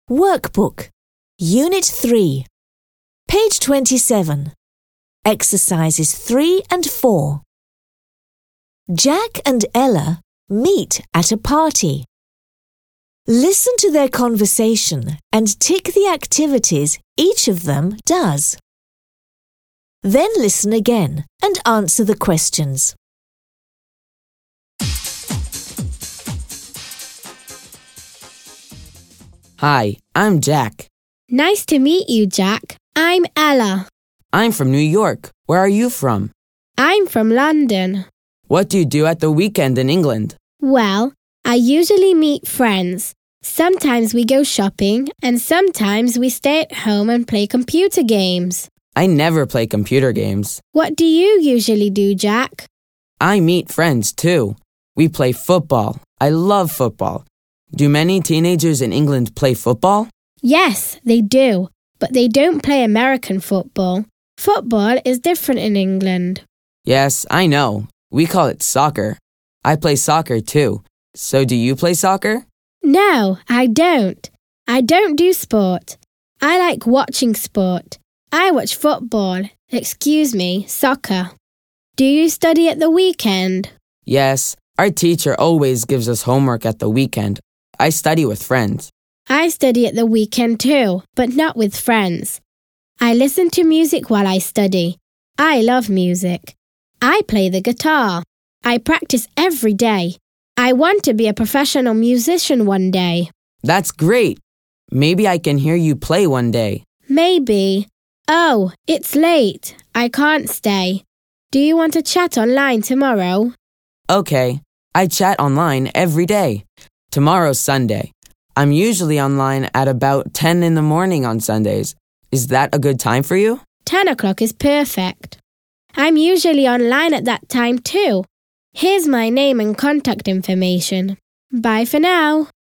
Workbook, Unit 3, page 27, exercises 3 and 4. Jack and Ella meet at a party. Listen to their conversation and tick the activities each of them does. Then listen again and answer the questions. Hi, I'm Jack. Nice to meet you, Jack. I'm Ella. I'm from New York. Where are you from? I'm from London. What do you do at the weekend in England? Well, I usually meet friends. Sometimes we go shopping and sometimes we stay at home and play computer games. I never play computer games. What do you usually do, Jack? I meet friends too. We play football. I love football. Do many teenagers in England play football? Yes, they do, but they don't play American football. Football is different in England. Yes, I know. We call it soccer. I play soccer too. So do you play soccer? No, I don't. I don't do sport. I like watching sport. I watch football. Soccer. Do you study at the weekend? Yes, our teacher always gives us homework at the weekend. I study with friends. I study at the weekend too, but not with friends. I listen to music while I study. I love music. I play the guitar. I practice every day. I want to be a professional musician one day. That's great. Maybe I can hear you play one day. Maybe. Oh, it's late. I can't stay. Do you want to chat online tomorrow? Okay. I chat online every day. Tomorrow's Sunday. I'm usually online at about 10 in the morning on Sundays. Is that a good time for you? 10 o'clock is perfect. I'm usually online at that time too. Here's my name and contact information. Bye for now.